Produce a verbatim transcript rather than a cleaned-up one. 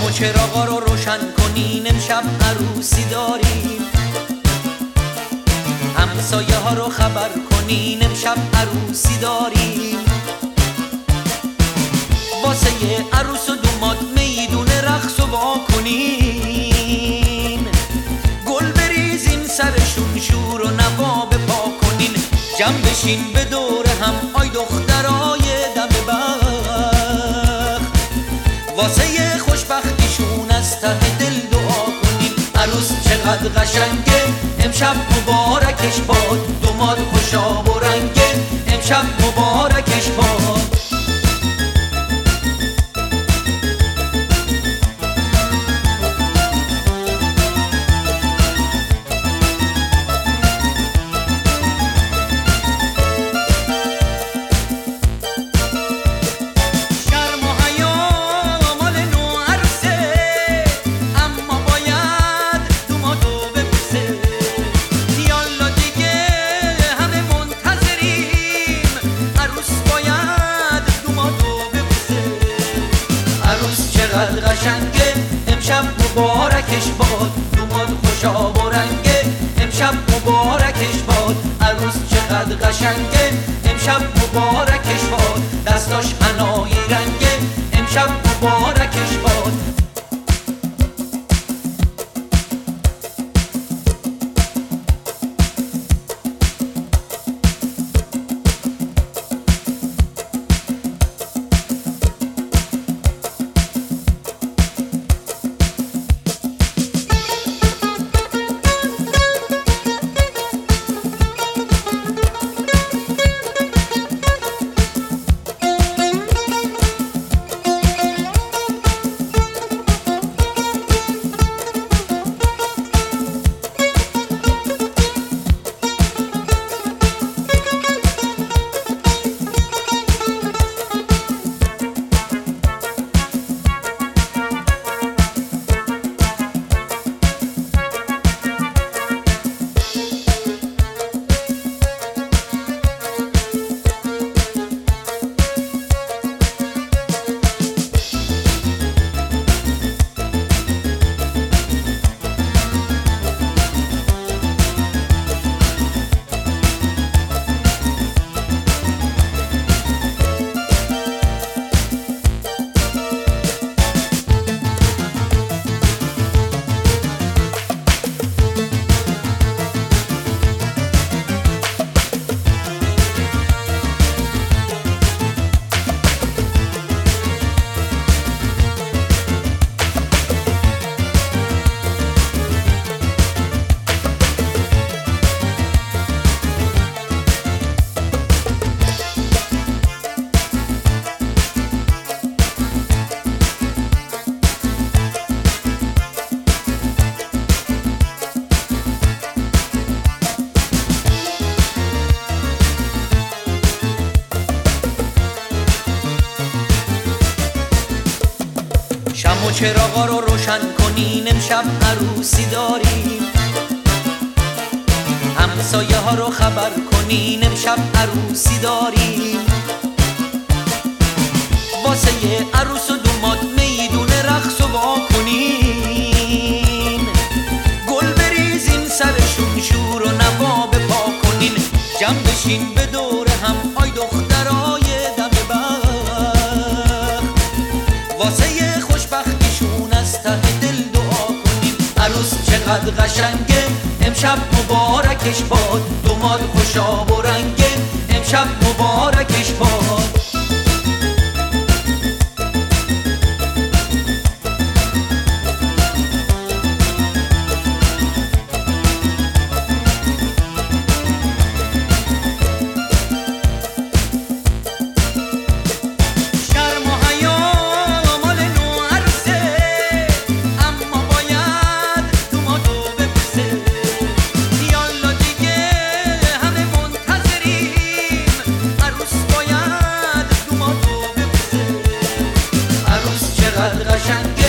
شمع و چراغا رو روشن کنین، امشب عروسی داریم. همسایه ها رو خبر کنین، امشب عروسی داریم. واسه یه عروس و دوماد میدون رقص و وا کنین. گل بریزین سرشون، شور و نوا بپا کنین. جمع بشین به دور هم، آی دخترای دم بخت. واسه یه خوشبختیشون از ته دل دعا کنین. عروس چقدر قشنگه، امشب مبارکش باد. دوماد خوشاب و رنگه، امشب مبارکش باد. چقدر قشنگه، امشب مبارکش باد. دوماد خوشاب و رنگه، امشب مبارکش باد. عروس چقدر قشنگه، امشب مبارکش باد. دستاش حنایی رنگه، امشب مبارکش باد. شمع و چراغا رو روشن کنین، امشب عروسی داریم. همسایه ها رو خبر کنین، امشب عروسی داریم. واسه یه عروس و دوماد میدون رقص و وا کنین. گل بریزین سرشون، شور و نوا بپا کنین. جمع بشین به دور هم، آی دخترای دم بخت. واسه یه خوشبختیشون از ته دل دعا کنین. عروس چقدر قشنگه، امشب مبارکش باد. دوماد خوشاب و رنگه، امشب مبارکش باد. چقدر قشنگ